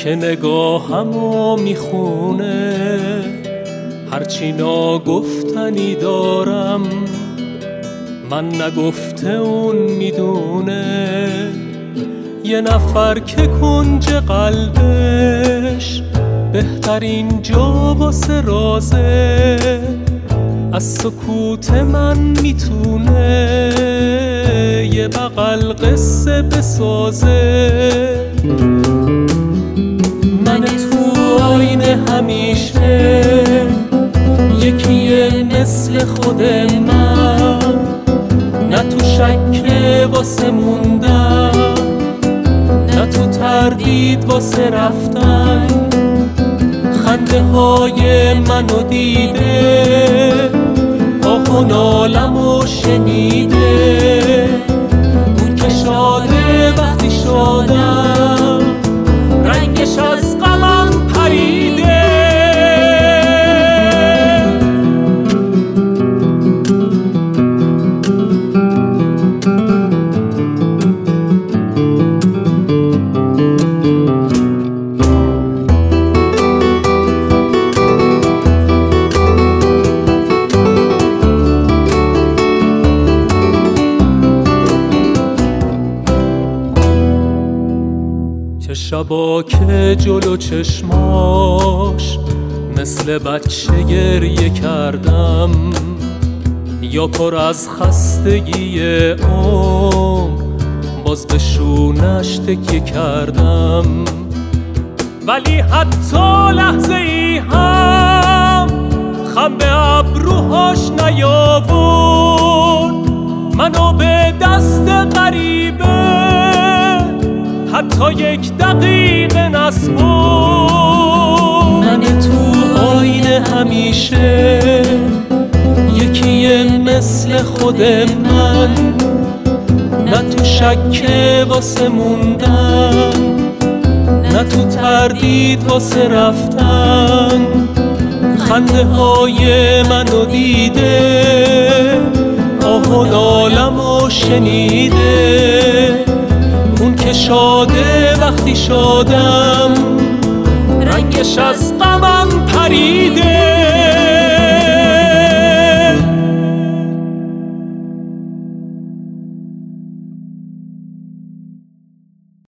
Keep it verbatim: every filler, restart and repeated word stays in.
که نگاهمو میخونه، هرچی ناگفتنی دارم من نگفته اون میدونه. یه نفر که کنج قلبش بهترین جا واسه رازه، از سکوت من میتونه یه بغل قصه بسازه. من تو آینه همیشه یکیه مثل خود من، نه تو شک واسه موندن، نه تو تردید واسه رفتن. خنده های منو دیده، آه و نالمو شنیده. اون که شاده وقتی شادم، رنگش از غمم پریده. چه شبا که جلو چشماش مثل بچه گریه کردم، یا پر از خستگی عمر باز به شونش تکیه کردم. ولی حتی لحظه ای هم خم به ابروهاش نیاورد، منو به دست غریبه حتی یک دقیقه نسپرد. من تو آینه همیشه یکیه مثل خود من، نه تو شک واسه موندن، نه تو تردید واسه رفتن. خنده های منو دیده، آه و نالمو شنیده. اون که شاده وقتی شادم، رنگش از غمم پریده.